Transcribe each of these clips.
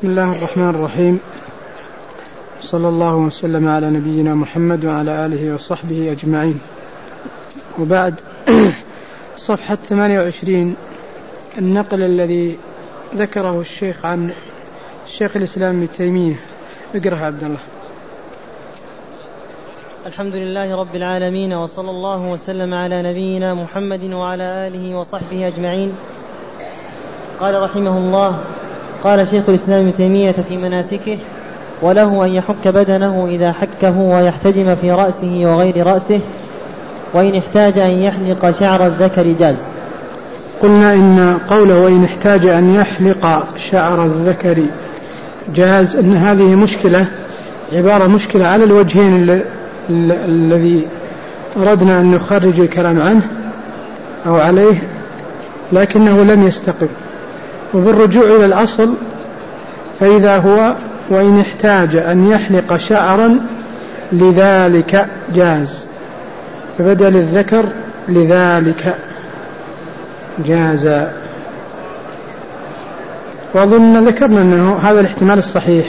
بسم الله الرحمن الرحيم. صلى الله وسلم على نبينا محمد وعلى آله وصحبه أجمعين، وبعد. صفحة 28 النقل الذي ذكره الشيخ عن الشيخ الإسلام ابن تيمية. اقرأها عبد الله. الحمد لله رب العالمين، وصلى الله وسلم على نبينا محمد وعلى آله وصحبه أجمعين. قال رحمه الله: قال شيخ الإسلام ابن تيمية في مناسكه: وله أن يحك بدنه إذا حكه ويحتجم في رأسه وغير رأسه، وإن احتاج أن يحلق شعر الذكر جاز. قلنا إن قوله وإن احتاج أن يحلق شعر الذكر جاز إن هذه مشكلة، عبارة مشكلة على الوجهين الذي أردنا أن نخرج الكلام عنه أو عليه، لكنه لم يستقم. وبالرجوع إلى الأصل فإذا هو وإن احتاج أن يحلق شعرا لذلك جاز، فبدل الذكر لذلك جاز. وأظن ذكرنا أنه هذا الاحتمال الصحيح،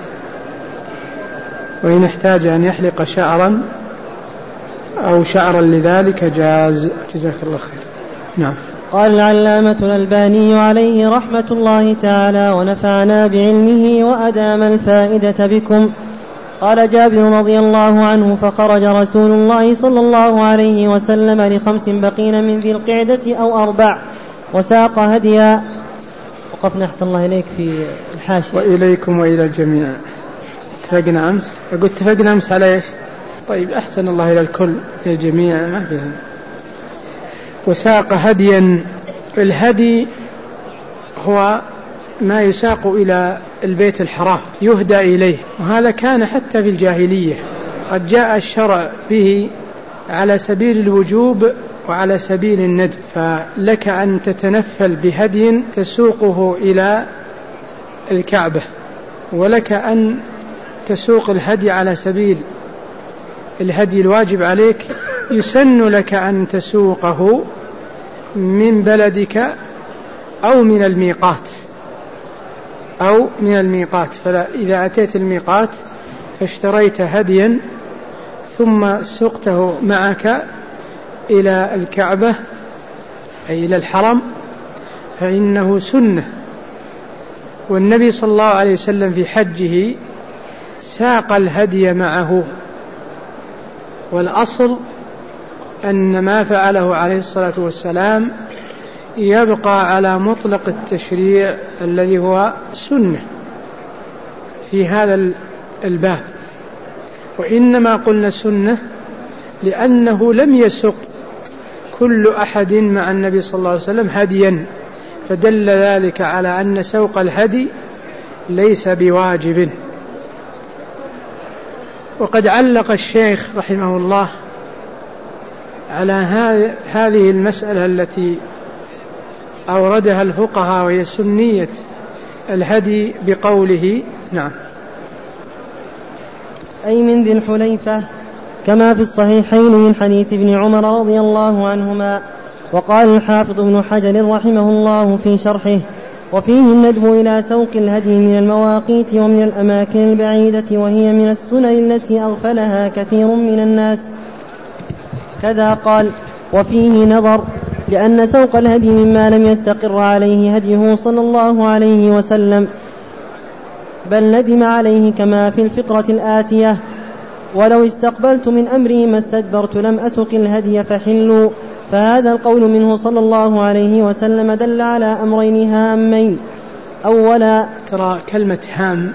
وإن احتاج أن يحلق شعرا أو شعرا لذلك جاز. جزاك الله خير. نعم. قال العلامة الألباني عليه رحمة الله تعالى ونفعنا بعلمه وأدام الفائدة بكم. قال جابر رضي الله عنه: فخرج رسول الله صلى الله عليه وسلم ل5 بقين من ذي القعدة أو 4 وساق هديا. وقفنا أحسن الله إليك في الحاشية. وإليكم وإلى الجميع. اتفقنا أمس، أقول اتفقنا أمس على إيش؟ طيب أحسن الله إلى الكل إلى الجميع، ما فيها. وساق هديا. الهدي هو ما يساق إلى البيت الحرام، يهدى إليه، وهذا كان حتى في الجاهلية. قد جاء الشرع به على سبيل الوجوب وعلى سبيل الندب، فلك أن تتنفل بهدي تسوقه إلى الكعبة، ولك أن تسوق الهدي على سبيل الهدي الواجب عليك. يسن لك أن تسوقه من بلدك أو من الميقات فإذا أتيت الميقات فاشتريت هديا ثم سقته معك إلى الكعبة أي إلى الحرم فإنه سنة. والنبي صلى الله عليه وسلم في حجه ساق الهدي معه، والأصل أن ما فعله عليه الصلاة والسلام يبقى على مطلق التشريع الذي هو سنة في هذا الباب. وإنما قلنا سنة لأنه لم يسق كل أحد مع النبي صلى الله عليه وسلم هديا، فدل ذلك على أن سوق الهدي ليس بواجب. وقد علق الشيخ رحمه الله على هذه المسألة التي أوردها الفقهاء وهي سنية الهدي بقوله: نعم، أي من ذي الحليفة، كما في الصحيحين من حديث ابن عمر رضي الله عنهما. وقال الحافظ ابن حجر رحمه الله في شرحه: وفيه الندب إلى سوق الهدي من المواقيت ومن الأماكن البعيدة، وهي من السنن التي أغفلها كثير من الناس. كذا قال: وفيه نظر، لأن سوق الهدي مما لم يستقر عليه هديه صلى الله عليه وسلم، بل ندم عليه كما في الفقرة الآتية: ولو استقبلت من أمري ما استدبرت لم أسق الهدي فحلوا. فهذا القول منه صلى الله عليه وسلم دل على أمرين هامين. أولا، ترى كلمة هام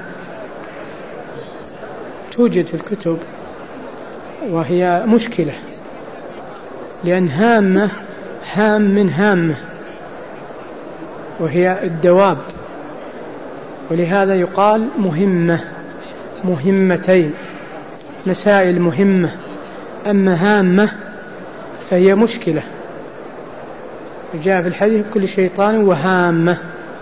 توجد في الكتب وهي مشكلة، لأن هام من هامة وهي الدواب، ولهذا يقال مهمة، مهمتين، مسائل مهمة. أما هامة فهي مشكلة. جاء في الحديث: كل شيطان وهامة،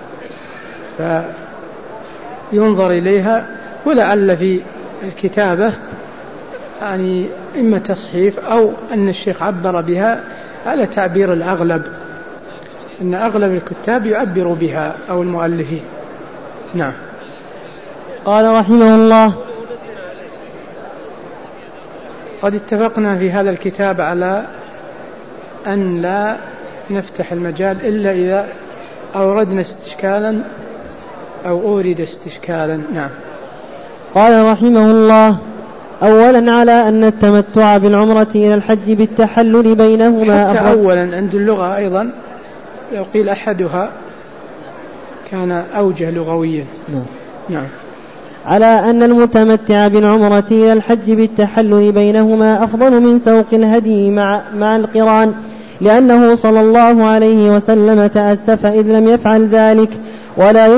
فينظر إليها. ولعل في الكتابة يعني إما تصحيف أو أن الشيخ عبر بها على تعبير الأغلب، أن أغلب الكتاب يعبر بها أو المؤلفين. نعم. قال رحمه الله: قد اتفقنا في هذا الكتاب على أن لا نفتح المجال إلا إذا أوردنا استشكالا أو أورد استشكالا. نعم. قال رحمه الله: أولا على أن التمتع بالعمرة إلى الحج بالتحلل بينهما حتى أولا عند اللغة أيضا لو قيل أحدها كان أوجه لغويا. نعم. على أن المتمتع بالعمرة إلى الحج بالتحلل بينهما أفضل من سوق الهدي مع القران، لأنه صلى الله عليه وسلم تأسف إذ لم يفعل ذلك، ولا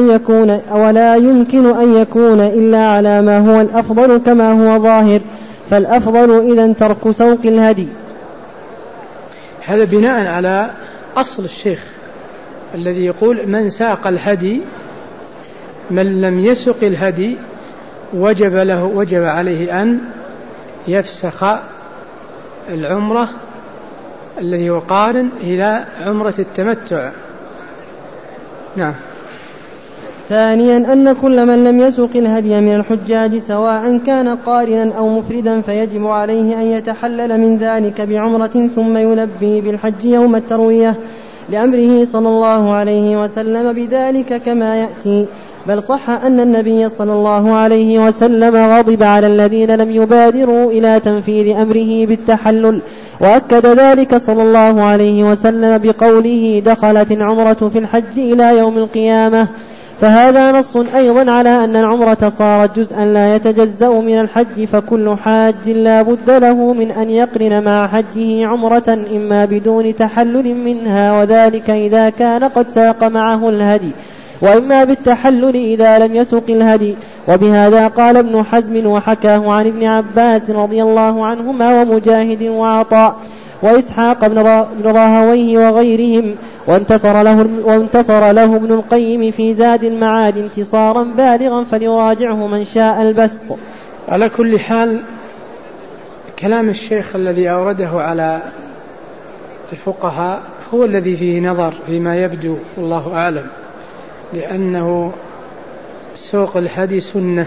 يمكن أن يكون إلا على ما هو الأفضل كما هو ظاهر، فالأفضل إذن ترك سوق الهدي. هذا بناء على أصل الشيخ الذي يقول: من ساق الهدي، من لم يسق الهدي وجب عليه أن يفسخ العمرة الذي هو قارن إلى عمرة التمتع. نعم. ثانيا أن كل من لم يسق الهدي من الحجاج سواء كان قارنا أو مفردا فيجب عليه أن يتحلل من ذلك بعمرة ثم يلبي بالحج يوم التروية، لأمره صلى الله عليه وسلم بذلك كما يأتي. بل صح أن النبي صلى الله عليه وسلم غضب على الذين لم يبادروا إلى تنفيذ أمره بالتحلل، وأكد ذلك صلى الله عليه وسلم بقوله: دخلت العمرة في الحج إلى يوم القيامة. فهذا نص أيضا على أن العمرة صارت جزءا لا يتجزأ من الحج، فكل حاج لا بد له من أن يقرن مع حجه عمرة إما بدون تحلل منها، وذلك إذا كان قد ساق معه الهدي، وإما بالتحلل إذا لم يسق الهدي. وبهذا قال ابن حزم وحكاه عن ابن عباس رضي الله عنهما ومجاهد وعطاء وإسحاق بن راهويه وغيرهم، وانتصر له ابن القيم في زاد المعاد انتصارا بالغا، فليراجعه من شاء البسط. على كل حال كلام الشيخ الذي أورده على الفقهاء هو الذي فيه نظر فيما يبدو، والله أعلم، لأنه سوق الهدي سنة،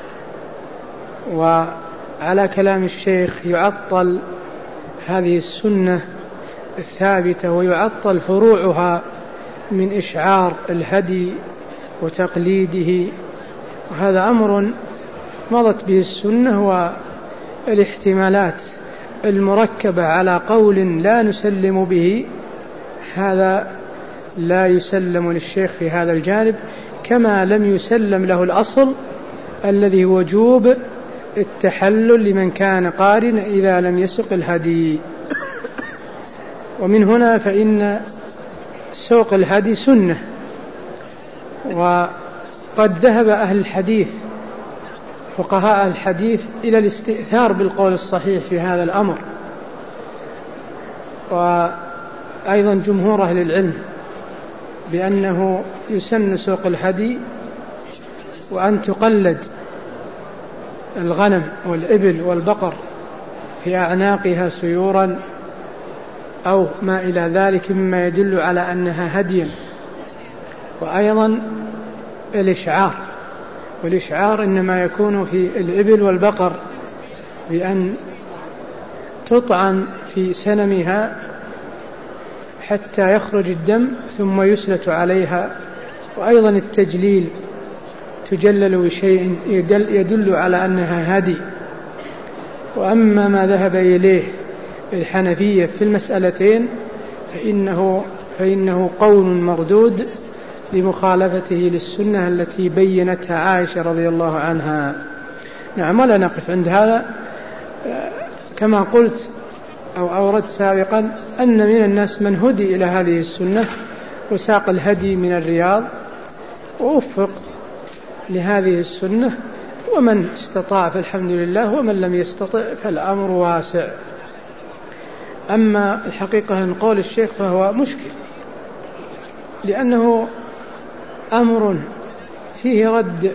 وعلى كلام الشيخ يعطل هذه السنة الثابتة ويعطل فروعها من إشعار الهدي وتقليده، وهذا أمر مضت به السنة، والاحتمالات المركبة على قول لا نسلم به هذا لا يسلم للشيخ في هذا الجانب، كما لم يسلم له الأصل الذي هو وجوب التحلل لمن كان قارن إذا لم يسق الهدي. ومن هنا فإن سوق الهدي سنة، وقد ذهب أهل الحديث فقهاء الحديث إلى الاستئثار بالقول الصحيح في هذا الأمر، وأيضا جمهور أهل العلم بأنه يسن سوق الهدي، وأن تقلد الغنم والإبل والبقر في أعناقها سيورا أو ما إلى ذلك مما يدل على أنها هدي. وأيضا الإشعار، والإشعار إنما يكون في الإبل والبقر بأن تطعن في سنمها حتى يخرج الدم ثم يسلت عليها. وأيضا التجليل، تجلل بشيء يدل على أنها هدي. وأما ما ذهب إليه الحنفية في المسألتين فإنه قول مردود لمخالفته للسنة التي بينتها عائشة رضي الله عنها. نعم. ولا نقف عند هذا. كما قلت أو أوردت سابقا أن من الناس من هدي إلى هذه السنة وساق الهدي من الرياض ووفق لهذه السنة، ومن استطاع فالحمد لله، ومن لم يستطع فالأمر واسع. أما الحقيقة أن قول الشيخ فهو مشكل، لأنه أمر فيه رد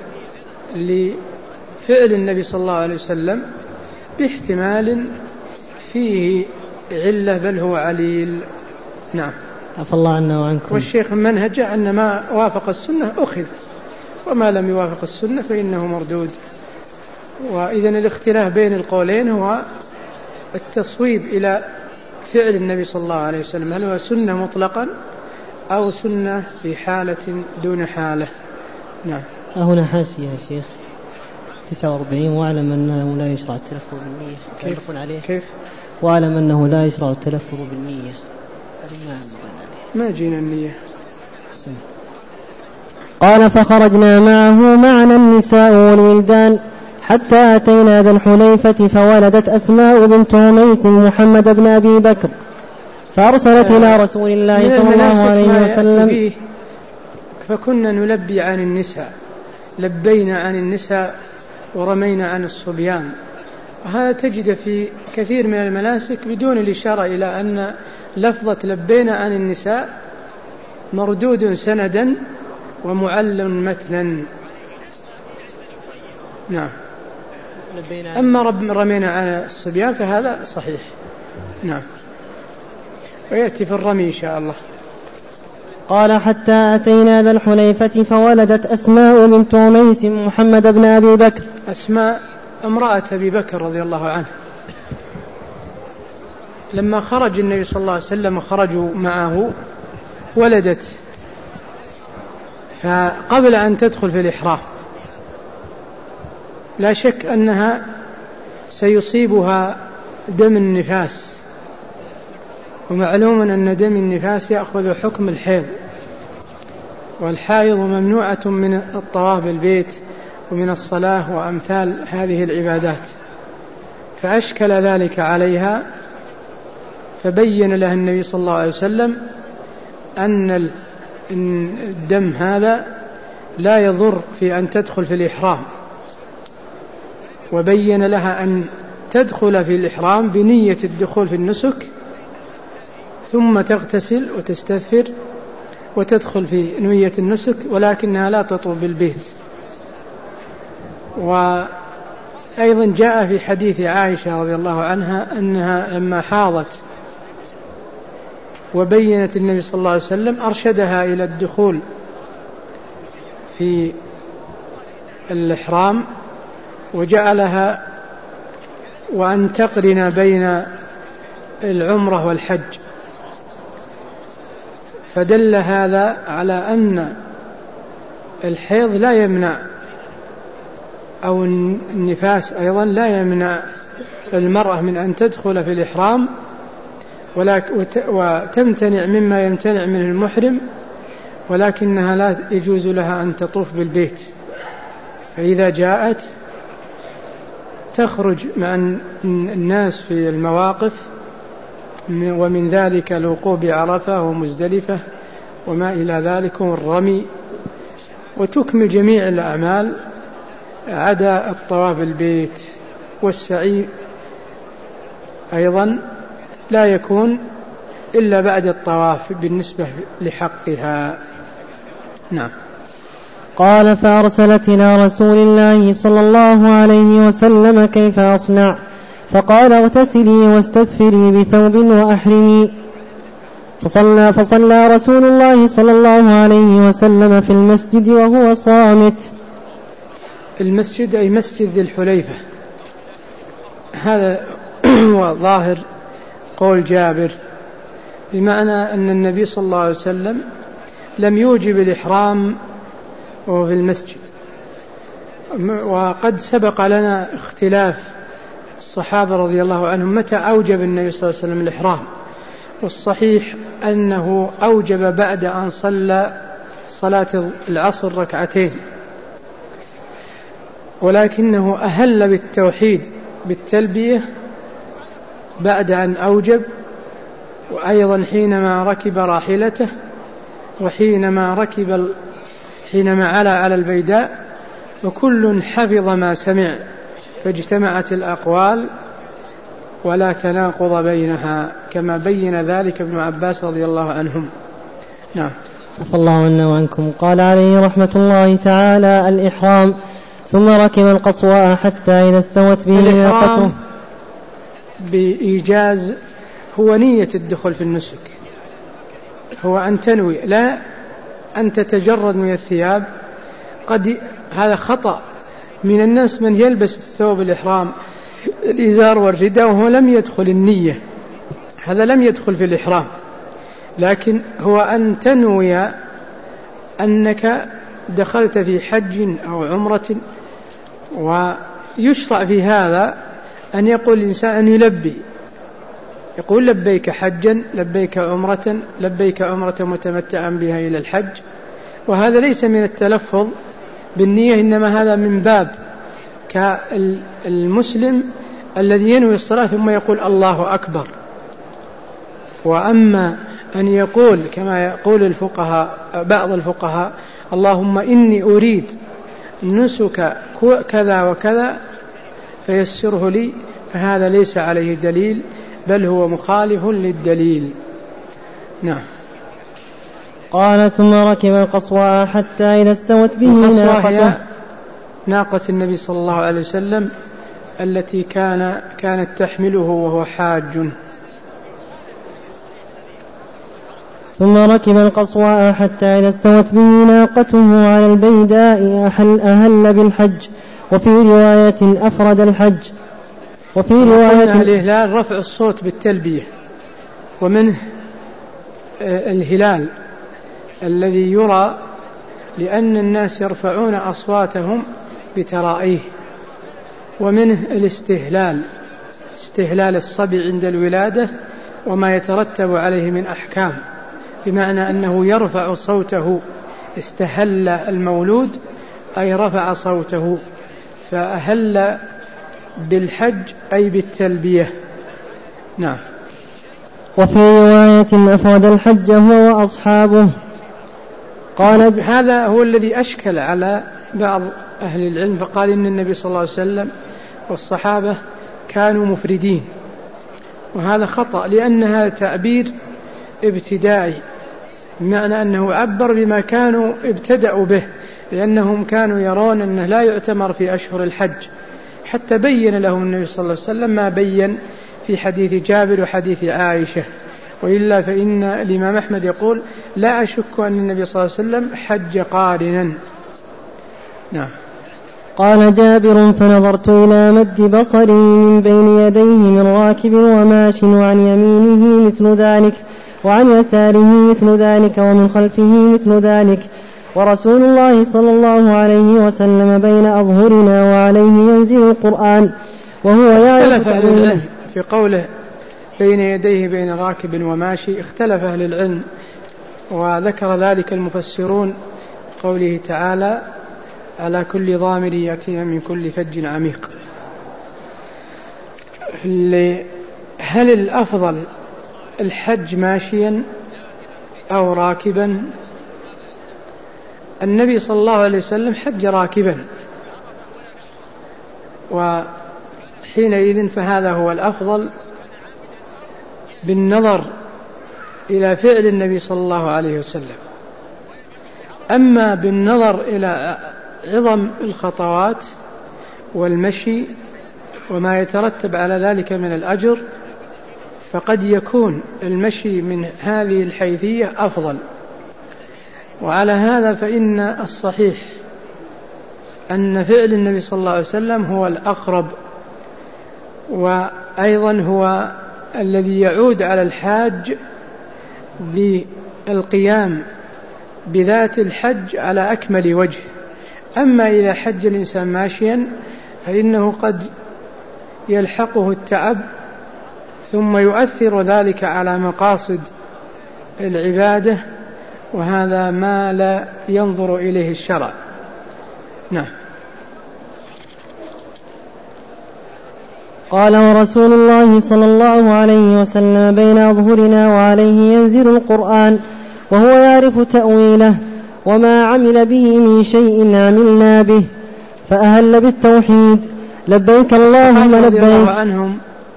لفعل النبي صلى الله عليه وسلم باحتمال فيه علة بل هو عليل. نعم. عفى الله عنا وعنكم. والشيخ منهج أن ما وافق السنة أخذ، وما لم يوافق السنة فإنه مردود. وإذا الاختلاف بين القولين هو التصويب إلى فعل النبي صلى الله عليه وسلم، هل هو سنة مطلقا أو سنة في حالة دون حالة. نعم. هنا حاشية يا شيخ 49: واعلم أنه لا يشرع التلفظ بالنية. كيف؟ عليه كيف؟ واعلم أنه لا يشرع التلفظ بالنية. ما جينا النية. قال: فخرجنا معه معنا النساء والولدان حتى أتينا ذا الحليفة فولدت أسماء بنت عميس محمد بن أبي بكر فأرسلت إلى رسول الله صلى الله عليه وسلم. فكنا نلبي عن النساء، لبينا عن النساء ورمينا عن الصبيان. هذا تجد في كثير من المناسك بدون الإشارة إلى أن لفظة لبينا عن النساء مردود سندا ومعل متنا. نعم. أما رمينا عن الصبيان فهذا صحيح. نعم. ويأتي في الرمي إن شاء الله. قال: حتى أتينا ذا الحليفة فولدت أسماء بنت عميس محمد بن أبي بكر. أسماء امرأة أبي بكر رضي الله عنه. لما خرج النبي صلى الله عليه وسلم وخرجوا معه ولدت، فقبل أن تدخل في الإحرام لا شك أنها سيصيبها دم النفاس، ومعلوم أن دم النفاس يأخذ حكم الحيض، والحائض ممنوعة من الطواف بالبيت ومن الصلاة وأمثال هذه العبادات. فأشكل ذلك عليها، فبين لها النبي صلى الله عليه وسلم أن الدم هذا لا يضر في أن تدخل في الإحرام، وبين لها أن تدخل في الإحرام بنية الدخول في النسك، ثم تغتسل وتستثفر وتدخل في نية النسك، ولكنها لا تطوف بالبيت. وأيضا جاء في حديث عائشة رضي الله عنها أنها لما حاضت وبينت النبي صلى الله عليه وسلم أرشدها إلى الدخول في الإحرام، وجعلها وأن تقرن بين العمرة والحج، فدل هذا على أن الحيض لا يمنع، أو النفاس أيضا لا يمنع المرأة من أن تدخل في الإحرام، وتمتنع مما يمتنع منه المحرم، ولكنها لا يجوز لها أن تطوف بالبيت. فإذا جاءت تخرج مع الناس في المواقف، ومن ذلك الوقوف بعرفة ومزدلفة وما إلى ذلك والرمي، وتكمل جميع الأعمال عدا الطواف بالبيت. والسعي أيضا لا يكون إلا بعد الطواف بالنسبة لحقها. نعم. قال: فأرسلت إلى رسول الله صلى الله عليه وسلم كيف أصنع؟ فقال: اغتسلي واستثفري بثوب وأحرمي. فصلى رسول الله صلى الله عليه وسلم في المسجد وهو صامت. المسجد أي مسجد ذي الحليفة، هذا هو ظاهر قول جابر، بمعنى أن النبي صلى الله عليه وسلم لم يوجب الإحرام وهو في المسجد. وقد سبق لنا اختلاف الصحابة رضي الله عنهم متى أوجب النبي صلى الله عليه وسلم الإحرام، والصحيح أنه أوجب بعد أن صلى صلاة العصر ركعتين، ولكنه أهل بالتوحيد بالتلبية بعد أن أوجب، وأيضا حينما ركب راحلته، وحينما حينما علا على البيداء، وكل حفظ ما سمع، فاجتمعت الأقوال ولا تناقض بينها، كما بين ذلك ابن عباس رضي الله عنهم. نعم. عفى الله عنا وعنكم. قال عليه رحمة الله تعالى: الإحرام. ثم ركب القصواء حتى إذا استوت به ناقته. بإيجاز هو نية الدخول في النسك، هو أن تنوي، لا أن تتجرد من الثياب هذا خطأ من الناس من يلبس الثوب الإحرام الإزار والرداء وهو لم يدخل النية، هذا لم يدخل في الإحرام، لكن هو أن تنوي أنك دخلت في حج أو عمرة. ويشرع في هذا أن يقول الإنسان أن يلبي، يقول لبيك حجا، لبيك عمرة، لبيك عمرة متمتعا بها إلى الحج. وهذا ليس من التلفظ بالنية، إنما هذا من باب كالمسلم الذي ينوي الصلاة ثم يقول الله أكبر. وأما أن يقول كما يقول الفقهاء بعض الفقهاء اللهم إني أريد نسك كذا وكذا فيسره لي، فهذا ليس عليه دليل بل هو مخالف للدليل. نعم. قال ثم ركب القصواء حتى إذا استوت به ناقته، ناقة النبي صلى الله عليه وسلم التي كانت تحمله وهو حاج. ثم ركب القصواء حتى إذا استوت به ناقته على البيداء أهل بالحج، وفي رواية أفرد الحج، وفي رواية الإهلال رفع الصوت بالتلبية، ومنه الهلال الذي يرى لأن الناس يرفعون أصواتهم بترائيه، ومنه الاستهلال، استهلال الصبي عند الولادة وما يترتب عليه من أحكام، بمعنى أنه يرفع صوته، استهل المولود أي رفع صوته، فأهل بالحج أي بالتلبية. نعم. وفي رواية أفرد الحج هو وأصحابه. قال هذا هو الذي أشكل على بعض أهل العلم، فقال إن النبي صلى الله عليه وسلم والصحابة كانوا مفردين، وهذا خطأ لأن هذا تعبير ابتدائي، بمعنى أنه عبر بما كانوا ابتدأوا به، لأنهم كانوا يرون أنه لا يعتمر في أشهر الحج، حتى بين لهم النبي صلى الله عليه وسلم ما بين في حديث جابر وحديث عائشة. وإلا فإن الإمام أحمد يقول لا أشك أن النبي صلى الله عليه وسلم حج قارنا. نعم. قال جابر فنظرت إلى مد بصري من بين يديه من راكب وماش، وعن يمينه مثل ذلك وعن يساره مثل ذلك ومن خلفه مثل ذلك، ورسول الله صلى الله عليه وسلم بين أظهرنا وعليه ينزل القرآن وهو يعرف تأويله. في قوله بين يديه بين راكب وماشي اختلف أهل العلم، وذكر ذلك المفسرون قوله تعالى على كل ضامر يأتينا من كل فج عميق. هل الأفضل الحج ماشيا أو راكبا؟ النبي صلى الله عليه وسلم حج راكبا، وحينئذ فهذا هو الأفضل بالنظر إلى فعل النبي صلى الله عليه وسلم. أما بالنظر إلى عظم الخطوات والمشي وما يترتب على ذلك من الأجر، فقد يكون المشي من هذه الحيثية أفضل. وعلى هذا فإن الصحيح أن فعل النبي صلى الله عليه وسلم هو الأقرب، وأيضا هو الذي يعود على الحاج بالقيام بذات الحج على أكمل وجه. أما إذا حج الإنسان ماشيا فإنه قد يلحقه التعب، ثم يؤثر ذلك على مقاصد العبادة، وهذا ما لا ينظر إليه الشرع. نعم. قال ورسول الله صلى الله عليه وسلم بين أظهرنا وعليه ينزل القرآن وهو يعرف تأويله، وما عمل به من شيء عملنا به، فأهل بالتوحيد لبيك اللهم لبيك. عنهم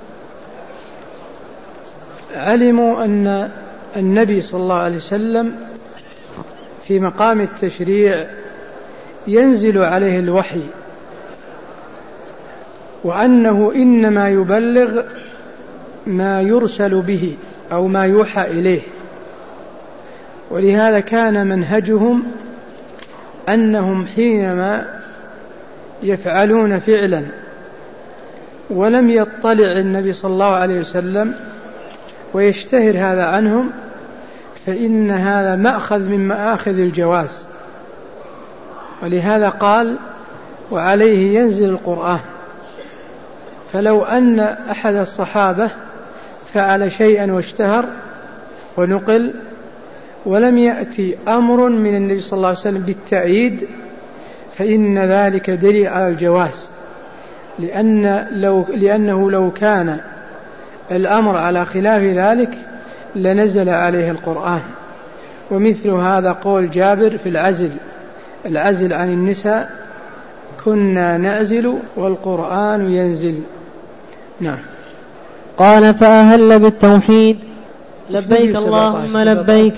علموا أن النبي صلى الله عليه وسلم في مقام التشريع ينزل عليه الوحي، وأنه إنما يبلغ ما يرسل به أو ما يوحى إليه. ولهذا كان منهجهم أنهم حينما يفعلون فعلا ولم يطلع النبي صلى الله عليه وسلم ويشتهر هذا عنهم فإن هذا مأخذ من مآخذ الجواز، ولهذا قال وعليه ينزل القرآن. فلو أن أحد الصحابة فعل شيئا واشتهر ونقل ولم يأتي أمر من النبي صلى الله عليه وسلم بالتأييد فإن ذلك دليل على الجواز، لأنه لو كان الأمر على خلاف ذلك لنزل عليه القرآن. ومثل هذا قول جابر في العزل عن النساء: كنا نعزل والقرآن ينزل. نعم. قال: فأهل بالتوحيد لبيك اللهم لبيك.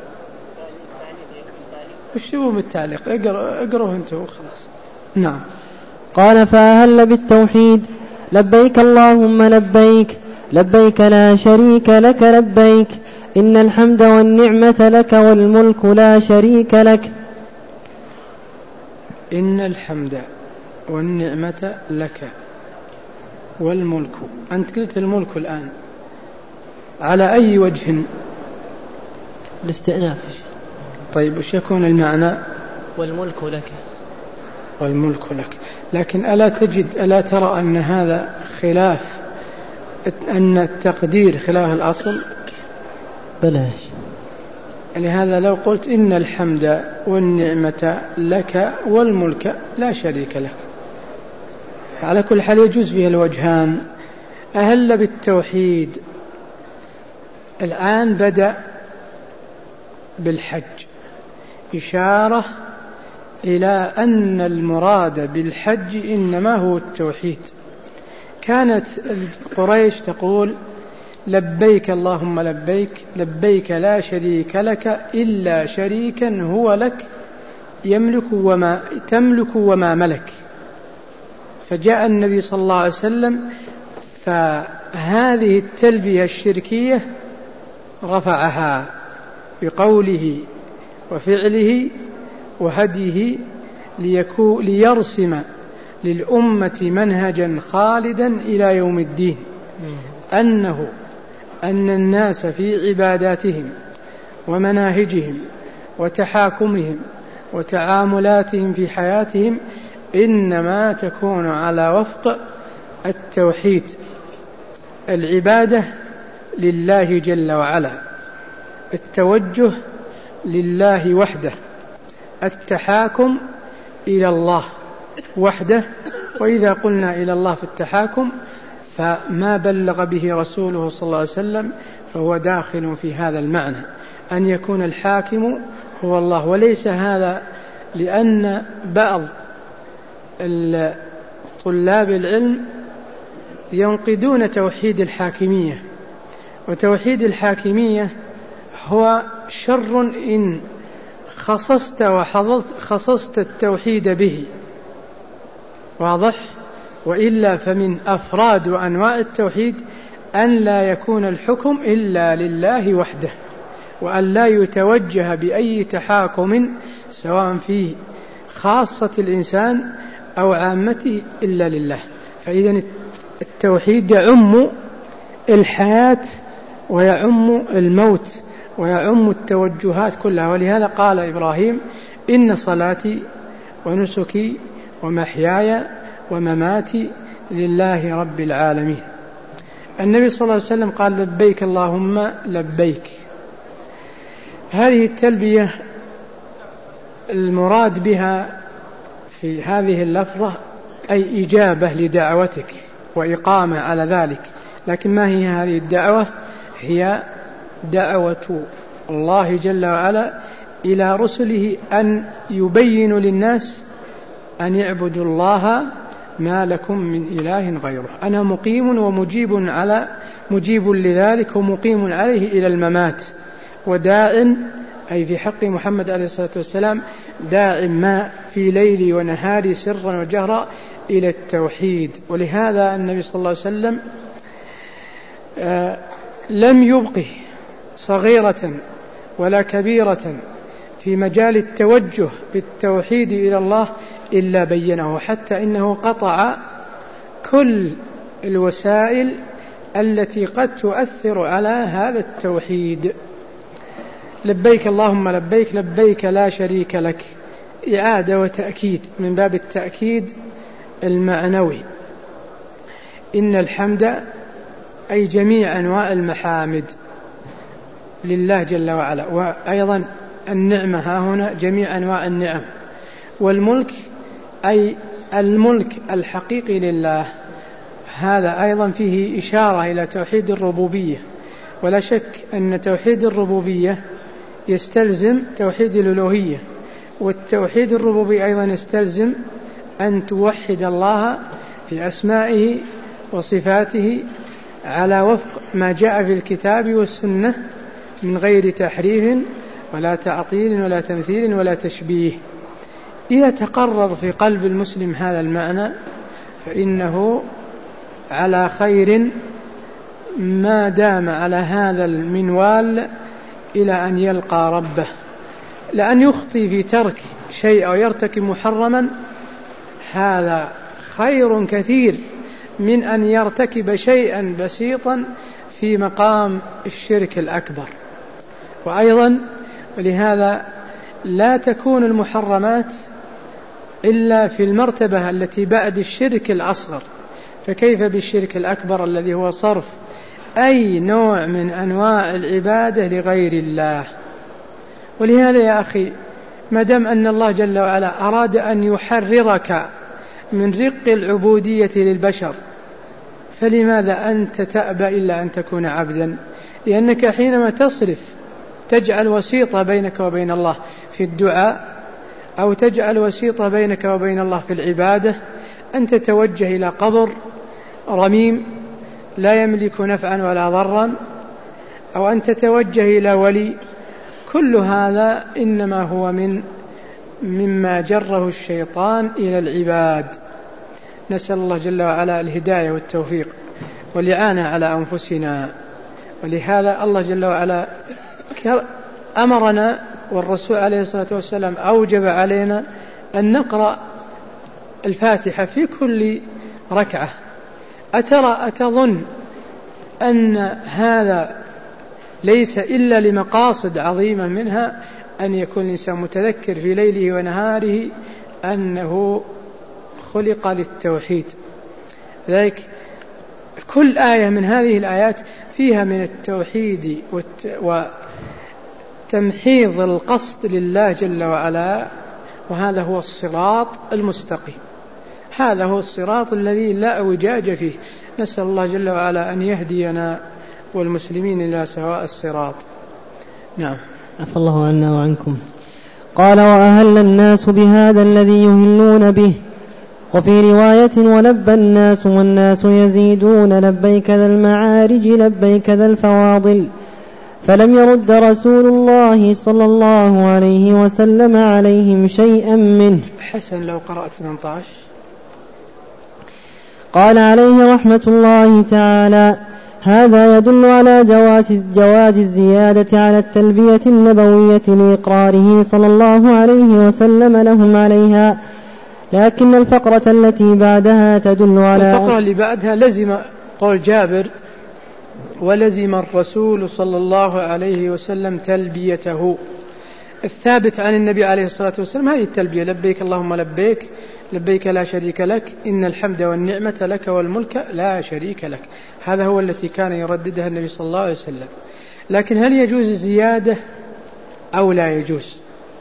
وش هو بالتعليق؟ اقرأه انت وخلاص. نعم. قال: فأهل بالتوحيد لبيك اللهم لبيك لبيك لا شريك لك لبيك إن الحمد والنعمة لك والملك لا شريك لك. إن الحمد والنعمة لك والملك. أنت قلت الملك الآن على أي وجه؟ الاستئناف. طيب وش يكون المعنى؟ والملك لك. والملك لك. لكن ألا ترى أن هذا خلاف، أن التقدير خلاف الأصل؟ بلاش. لهذا لو قلت إن الحمد والنعمة لك والملك لا شريك لك، على كل حال يجوز فيها الوجهان. أهل بالتوحيد الآن بدأ بالحج، إشارة إلى أن المراد بالحج إنما هو التوحيد. كانت قريش تقول: لبيك اللهم لبيك لبيك لا شريك لك إلا شريكا هو لك تملك وما ملك. فجاء النبي صلى الله عليه وسلم فهذه التلبية الشركية رفعها بقوله وفعله وهديه ليرسم للأمة منهجا خالدا إلى يوم الدين، أن الناس في عباداتهم ومناهجهم وتحاكمهم وتعاملاتهم في حياتهم إنما تكون على وفق التوحيد، العبادة لله جل وعلا، التوجه لله وحده، التحاكم إلى الله وحده. وإذا قلنا إلى الله في التحاكم فما بلغ به رسوله صلى الله عليه وسلم فهو داخل في هذا المعنى، أن يكون الحاكم هو الله. وليس هذا لأن بعض طلاب العلم ينقدون توحيد الحاكمية، وتوحيد الحاكمية هو شر إن خصصت التوحيد به، واضح؟ وإلا فمن أفراد وأنواع التوحيد أن لا يكون الحكم إلا لله وحده، وأن لا يتوجه بأي تحاكم سواء في خاصة الإنسان أو عامته إلا لله. فإذا التوحيد يعم الحياة ويعم الموت ويعم التوجهات كلها. ولهذا قال إبراهيم: إن صلاتي ونسكي ومحياي ومماتي لله رب العالمين. النبي صلى الله عليه وسلم قال: لبيك اللهم لبيك. هذه التلبية المراد بها في هذه اللفظة أي إجابة لدعوتك وإقامة على ذلك. لكن ما هي هذه الدعوة؟ هي دعوة الله جل وعلا إلى رسله أن يبينوا للناس أن يعبدوا الله ما لكم من إله غيره. أنا مقيم مجيب لذلك ومقيم عليه إلى الممات، وداع أي في حق محمد عليه الصلاة والسلام داع ما في ليلي ونهاري سرا وجهرا إلى التوحيد. ولهذا النبي صلى الله عليه وسلم لم يبقه صغيرة ولا كبيرة في مجال التوجه بالتوحيد إلى الله إلا بينه، حتى إنه قطع كل الوسائل التي قد تؤثر على هذا التوحيد. لبيك اللهم لبيك لبيك لا شريك لك، إعادة وتأكيد من باب التأكيد المعنوي. إن الحمد أي جميع أنواع المحامد لله جل وعلا، وأيضا النعمة ها هنا جميع أنواع النعم، والملك أي الملك الحقيقي لله. هذا أيضا فيه إشارة إلى توحيد الربوبية، ولا شك أن توحيد الربوبية يستلزم توحيد الألوهية، والتوحيد الربوبي أيضا يستلزم أن توحد الله في أسمائه وصفاته على وفق ما جاء في الكتاب والسنة من غير تحريف ولا تعطيل ولا تمثيل ولا تشبيه. إذا تقرر في قلب المسلم هذا المعنى فإنه على خير ما دام على هذا المنوال إلى أن يلقى ربه. لأن يخطي في ترك شيء أو يرتكب محرما هذا خير كثير من أن يرتكب شيئا بسيطا في مقام الشرك الأكبر. وأيضا ولهذا لا تكون المحرمات إلا في المرتبة التي بعد الشرك الأصغر، فكيف بالشرك الأكبر الذي هو صرف أي نوع من أنواع العبادة لغير الله. ولهذا يا أخي ما دام أن الله جل وعلا أراد أن يحررك من رق العبودية للبشر فلماذا أنت تأبى إلا أن تكون عبدا؟ لأنك حينما تصرف تجعل وسيطة بينك وبين الله في الدعاء أو تجعل وسيطة بينك وبين الله في العبادة، أن تتوجه إلى قبر رميم لا يملك نفعا ولا ضرا، أو أن تتوجه إلى ولي، كل هذا إنما هو مما جره الشيطان إلى العباد. نسأل الله جل وعلا الهداية والتوفيق والإعانة على أنفسنا. ولهذا الله جل وعلا أمرنا والرسول عليه الصلاة والسلام أوجب علينا أن نقرأ الفاتحة في كل ركعة. أتظن أن هذا ليس إلا لمقاصد عظيمة منها أن يكون الإنسان متذكر في ليله ونهاره أنه خلق للتوحيد. ذلك كل آية من هذه الآيات فيها من التوحيد وتمحيض القصد لله جل وعلا، وهذا هو الصراط المستقيم، هذا هو الصراط الذي لا اعوجاج فيه. نسأل الله جل وعلا أن يهدينا والمسلمين إلى سواء الصراط. نعم. عفى الله عنا وعنكم. قال: وأهل الناس بهذا الذي يهلون به. وفي رواية: ولبى الناس والناس يزيدون لبيك ذا المعارج لبيك ذا الفواضل. فلم يرد رسول الله صلى الله عليه وسلم عليهم شيئا منه. حسن لو قرأت 18. قال عليه رحمة الله تعالى: هذا يدل على جواز الزيادة على التلبية النبوية لإقراره صلى الله عليه وسلم لهم عليها، لكن الفقرة التي بعدها تدل على الفقرة اللي بعدها لزم قول جابر: ولزم الرسول صلى الله عليه وسلم تلبيته. الثابت عن النبي عليه الصلاة والسلام هذه التلبية: لبيك اللهم لبيك لبيك لا شريك لك إن الحمد والنعمة لك والملك لا شريك لك. هذا هو التي كان يرددها النبي صلى الله عليه وسلم. لكن هل يجوز الزيادة أو لا يجوز؟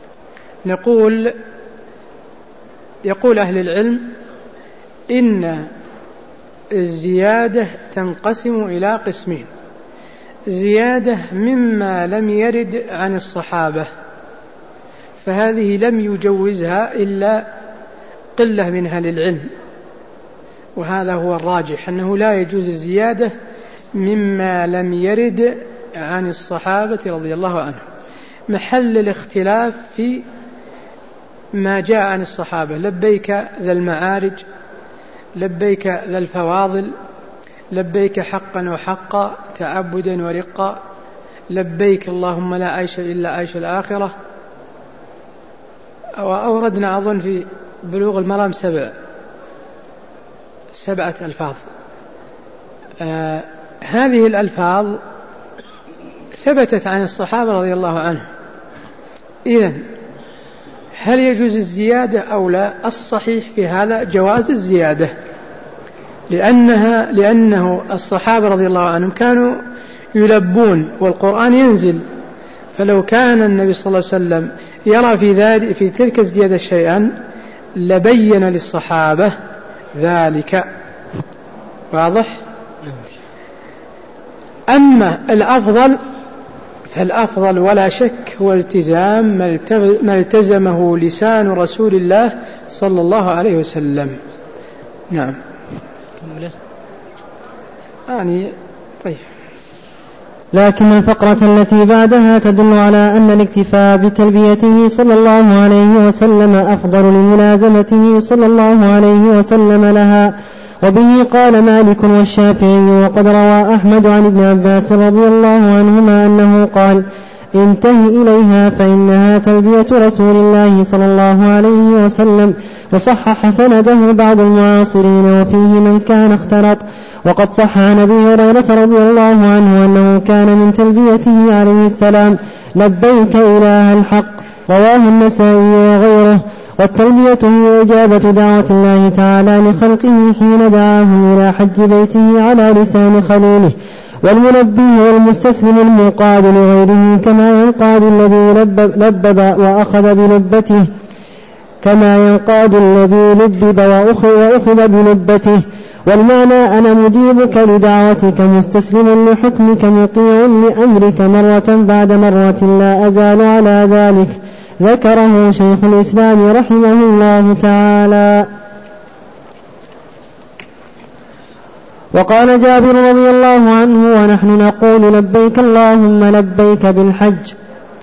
يقول أهل العلم إن الزيادة تنقسم إلى قسمين: زيادة مما لم يرد عن الصحابة، فهذه لم يجوزها إلا قلة من أهل العلم، وهذا هو الراجح أنه لا يجوز الزيادة مما لم يرد عن الصحابة رضي الله عنهم. محل الاختلاف في ما جاء عن الصحابة: لبيك ذا المعارج، لبيك ذا الفواضل، لبيك حقا وحقا، تعبدا ورقا، لبيك اللهم لا عيش إلا عيش الآخرة، وأوردنا أظن في بلوغ المرام 7 ألفاظ. هذه الألفاظ ثبتت عن الصحابة رضي الله عنهم. إذن هل يجوز الزيادة أو لا؟ الصحيح في هذا جواز الزيادة، لأنه الصحابة رضي الله عنهم كانوا يلبون والقرآن ينزل، فلو كان النبي صلى الله عليه وسلم يرى في تلك الزيادة شيئا لبين للصحابة ذلك. واضح؟ أما الأفضل فالأفضل ولا شك هو التزام ما التزمه لسان رسول الله صلى الله عليه وسلم. نعم. طيب. لكن الفقرة التي بعدها تدل على أن الاكتفاء بتلبيته صلى الله عليه وسلم أفضل لملازمته صلى الله عليه وسلم لها. وبه قال مالك والشافعي. وقد روى أحمد عن ابن عباس رضي الله عنهما أنه قال: انتهي إليها فإنها تلبية رسول الله صلى الله عليه وسلم. وصحح سنده بعض المعاصرين وفيه من كان اختلط. وقد صح عن أبي هريرة رضي الله عنه أنه كان من تلبيته عليه السلام: لبيك إله الحق. رواه النسائي وغيره. والتلبية هي إجابة دعوة الله تعالى لخلقه حين دعاهم إلى حج بيته على لسان خليله. والملبي والمستسلم المنقاد لغيره كما ينقاد الذي لبب وأخذ بلبته، كما ينقاد الذي لبب وأخذ بلبته. والمعنى: أنا مجيبك لدعوتك مستسلم لحكمك مطيع لأمرك مرة بعد مرة لا أزال على ذلك. ذكره شيخ الإسلام رحمه الله تعالى. وقال جابر رضي الله عنه: ونحن نقول لبيك اللهم لبيك بالحج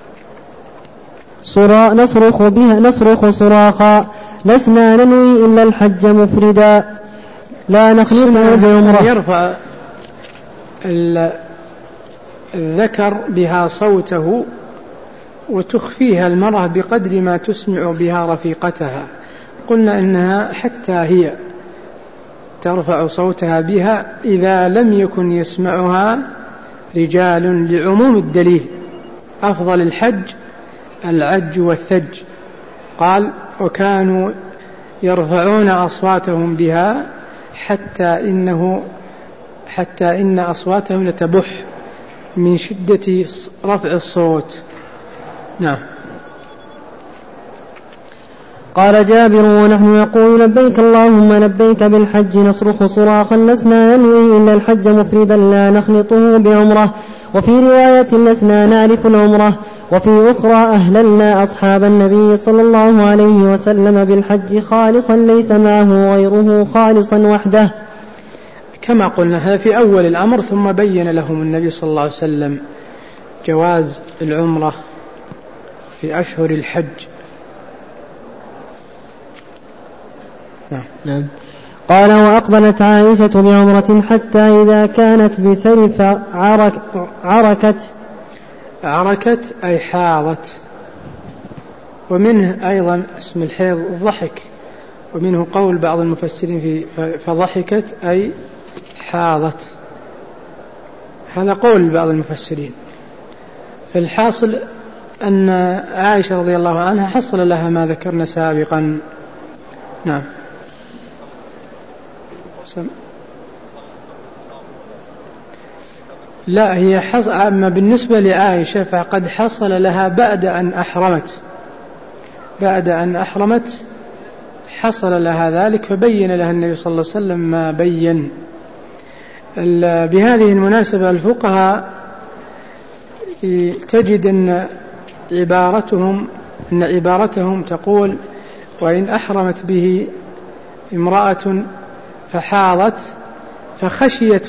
نصرخ صراخا لسنا ننوي إلا الحج مفردا لا نخلطه بعمره. يرفع الذكر بها صوته وتخفيها المرأة بقدر ما تسمع بها رفيقتها. قلنا إنها حتى هي ترفع صوتها بها إذا لم يكن يسمعها رجال، لعموم الدليل: أفضل الحج العج والثج. قال: وكانوا يرفعون أصواتهم بها حتى إن أصواتهم لتبح من شدة رفع الصوت. نعم. قال جابر: ونحن نقول لبيك اللهم لبيك بالحج نصرخ صراخا لسنا ننوي إلا الحج مفردا لا نخلطه بعمره. وفي رواية لسنا نعرف العمرة. وفي أخرى: أهللنا أصحاب النبي صلى الله عليه وسلم بالحج خالصا ليس معه غيره خالصا وحده. كما قلنا هذا في أول الأمر، ثم بين لهم النبي صلى الله عليه وسلم جواز العمرة في أشهر الحج. نعم. قال: وأقبلت عائشة بعمرة حتى إذا كانت بسرف عركت أي حاضت. ومنه أيضا اسم الحيض الضحك، ومنه قول بعض المفسرين في فضحكت أي حاضت. هذا قول بعض المفسرين. فالحاصل أن عائشة رضي الله عنها حصل لها ما ذكرنا سابقا. نعم. لا، هي أما بالنسبة لعائشة فقد حصل لها بعد أن أحرمت حصل لها ذلك، فبين لها النبي صلى الله عليه وسلم ما بين. بهذه المناسبة الفقهاء تجد أن عبارتهم تقول: وإن أحرمت به امرأة فحاضت فخشيت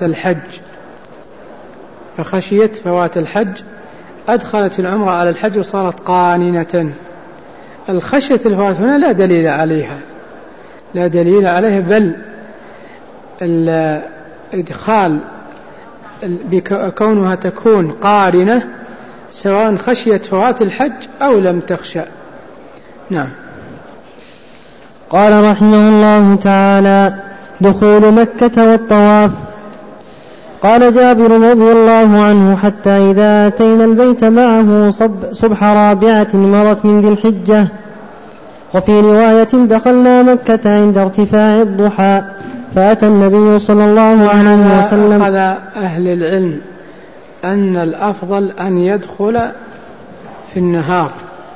فوات الحج أدخلت العمرة على الحج وصارت قاننة. الخشية الفوات هنا لا دليل عليها، بل الإدخال بكونها تكون قارنة سواء خشيت فوات الحج أو لم تخشى. نعم. قال رحمه الله تعالى: دخول مكة والطواف. قال جابر رضي الله عنه: حتى إذا أتينا البيت معه صبح رابعة مرت من ذي الحجة. وفي رواية: دخلنا مكة عند ارتفاع الضحى، فأتى النبي صلى الله عليه وسلم. أخذ أهل العلم أن الأفضل أن يدخل في النهار.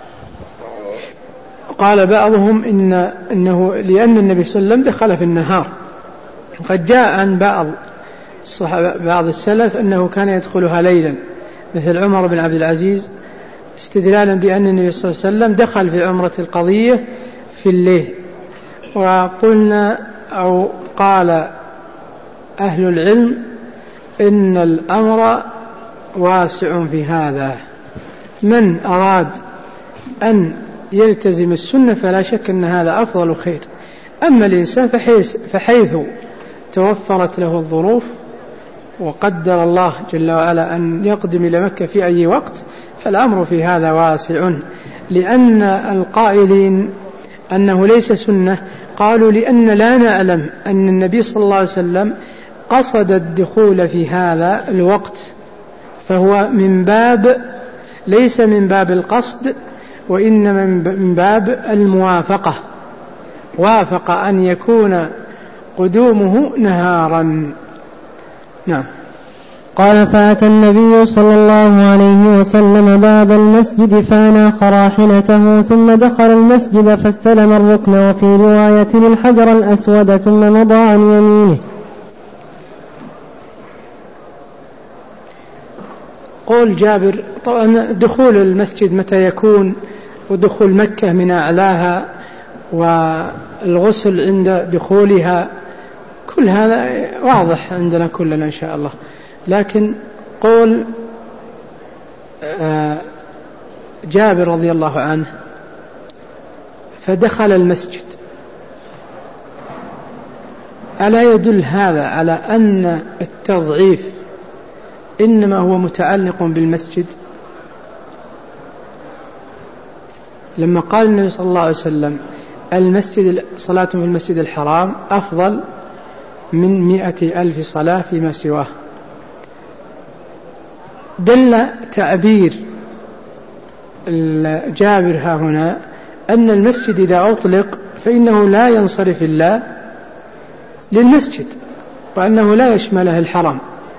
قال بعضهم إنه لأن النبي صلى الله عليه وسلم دخل في النهار. قد جاء عن بعض السلف أنه كان يدخلها ليلا، مثل عمر بن عبد العزيز، استدلالا بأن النبي صلى الله عليه وسلم دخل في عمرة القضية في الليل. وقلنا أو قال أهل العلم إن الأمر واسع في هذا. من أراد أن يلتزم السنة فلا شك أن هذا أفضل خير. أما الإنسان فحيث توفرت له الظروف وقدر الله جل وعلا أن يقدم إلى مكة في أي وقت، فالأمر في هذا واسع. لأن القائلين أنه ليس سنة قالوا لأن لا نعلم أن النبي صلى الله عليه وسلم قصد الدخول في هذا الوقت، فهو ليس من باب القصد، وإنما من باب الموافقة، وافق أن يكون قدومه نهارا. نعم. قال: فأتى النبي صلى الله عليه وسلم باب المسجد فأناخ راحلته، ثم دخل المسجد فاستلم الركن، وفي رواية الحجر الأسود، ثم مضى عن يمينه. قول جابر: طبعا دخول المسجد متى يكون، ودخول مكة من أعلاها، والغسل عند دخولها، كل هذا واضح عندنا كلنا إن شاء الله. لكن قول جابر رضي الله عنه: فدخل المسجد، ألا يدل هذا على أن التضعيف إنما هو متعلق بالمسجد؟ لما قال النبي صلى الله عليه وسلم: صلاة في المسجد الحرام أفضل من 100,000 صلاة فيما سواه، دل تعبير جابر ها هنا أن المسجد إذا أطلق فإنه لا ينصرف إلا للمسجد، وأنه لا يشمله الحرم.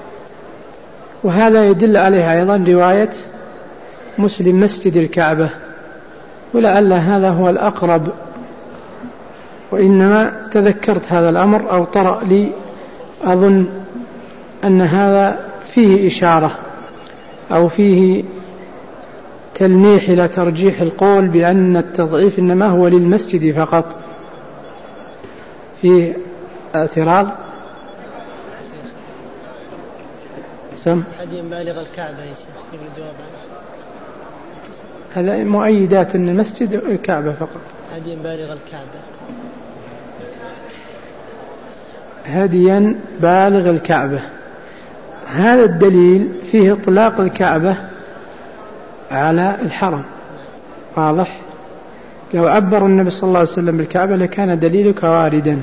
وهذا يدل عليه أيضا رواية مسلم مسجد الكعبة، ولعل هذا هو الأقرب، وإنما تذكرت هذا الأمر أو طرأ لي أظن أن هذا فيه إشارة أو فيه تلميح إلى ترجيح القول بأن التضعيف إنما هو للمسجد فقط. في اعتراض؟ هدي بالغ الكعبة يا شيخ في الجواب هذا مؤيدات أن المسجد الكعبة فقط. هدي بالغ الكعبة، هديا بالغ الكعبة، هذا الدليل فيه إطلاق الكعبة على الحرم، واضح؟ لو عبر النبي صلى الله عليه وسلم بالكعبة لكان دليلك واردا.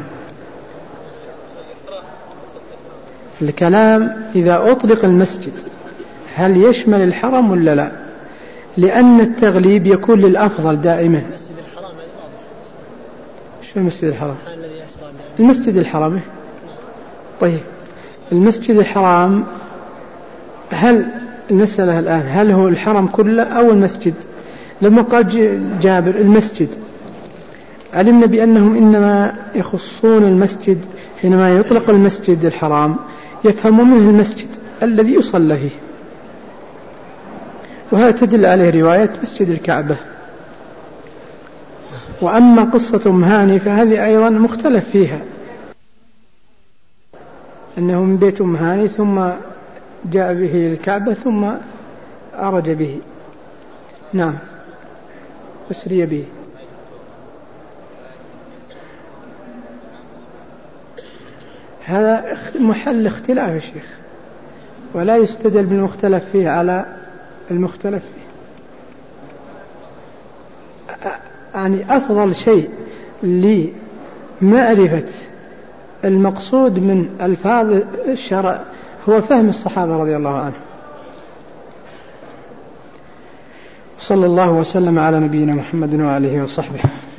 الكلام إذا أطلق المسجد هل يشمل الحرم ولا لا؟ لأن التغليب يكون للأفضل دائما. شو المسجد الحرام؟ المسجد الحرام. طيب المسجد الحرام، هل المسألة الآن هل هو الحرم كله أو المسجد؟ لما قال جابر المسجد علمنا بأنهم إنما يخصون المسجد حينما يطلق المسجد الحرام يفهم منه المسجد الذي يصلى فيه، وهذا تدل عليه رواية مسجد الكعبة. وأما قصة أم هاني فهذه أيضا مختلف فيها، أنه من بيت أم هاني ثم جاء به الكعبة ثم أرج به. نعم، أسري به. هذا محل اختلاف يا شيخ، ولا يستدل بالمختلف فيه على المختلف فيه. يعني أفضل شيء لمعرفة المقصود من ألفاظ الشرع هو فهم الصحابة رضي الله عنهم. صلى الله وسلم على نبينا محمد وآله وصحبه.